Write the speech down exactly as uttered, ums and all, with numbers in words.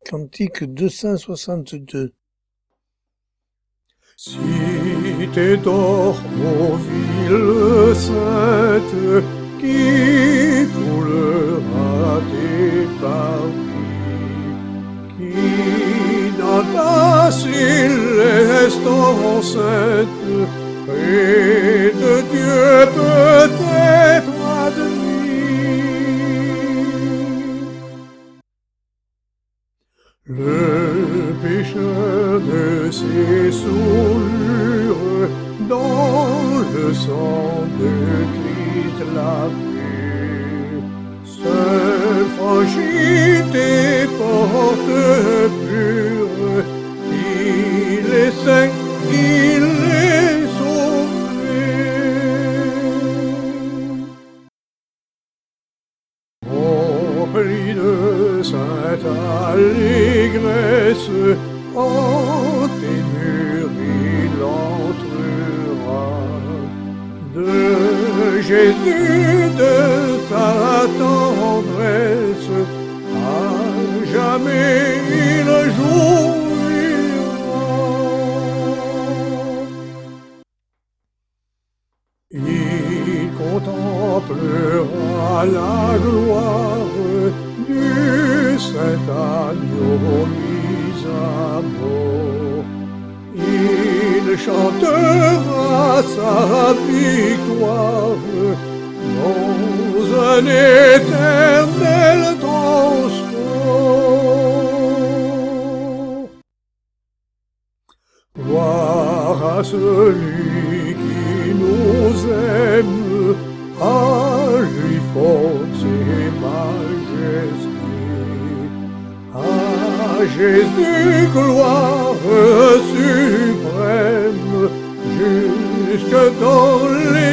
Cantique deux cent soixante-deux. Cité d'or, ô ville sainte, qui foulera tes parvis, qui dans ta céleste enceinte, près de Dieu peut être admis. Le pécheur de ses souillures dans le sang de Christ lavé, seul franchit tes portes pures, il est saint, il est sauvé. Rempli de sainte allégresse, en tes murs il entrera. De Jésus, de sa tendresse, à jamais il jouira. Il contemplera la gloire du saint agneau mis à mort. Il chantera sa victoire dans un éternel transport. Gloire à celui qui nous aime, à lui force et majesté. À Jésus gloire suprême, jusque dans les